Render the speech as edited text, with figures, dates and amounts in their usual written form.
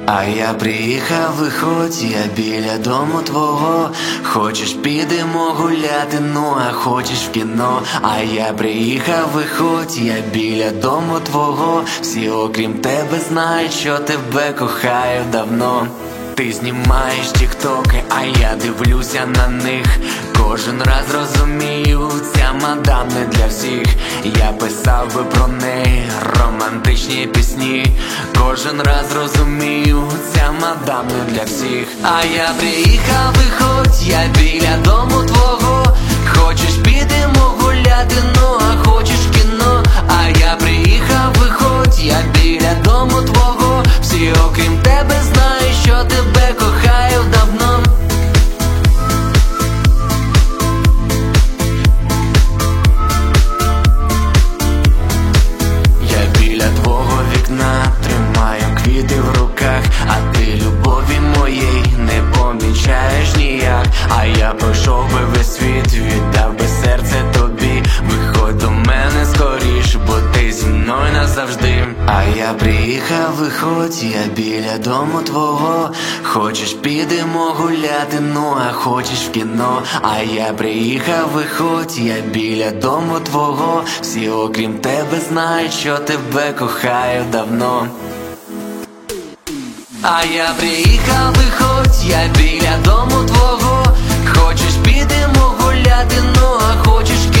А я приїхав, виходь, я біля дому твого. Хочеш, підемо гуляти, ну а хочеш в кіно. А я приїхав, виходь, я біля дому твого. Всі окрім тебе знають, що тебе кохаю давно. Ти знімаєш тіктоки, а я дивлюся на них. Кожен раз розумію, ця мадам не для всіх. Я писав би про неї романтичні пісні. Кожен раз розумію, ця мадам не для всіх. А я приїхав, виходь, я біля дому твого. Хочеш, підемо гуляти, ну а хочеш в кіно. А я приїхав, виходь, я біля дому твого. Всі окрім тебе знають, що тебе кохаю давно. Я біля твого вікна тримаю квіти в руках, а ти любові моєї не помічаєш ніяк. А я пройшов би весь світ, віддав би серце тобі. Виходь до мене скоріш, бо ти зі мною назавжди. А я приїхав, виходь, я біля дому твого. Хочеш, підемо гуляти, ну а хочеш в кіно. А я приїхав, виходь, я біля дому твого. Всі окрім тебе знають, що тебе кохаю давно. А я приїхав, виходь, я біля дому твого. Хочеш, підемо гуляти, ну а хочеш в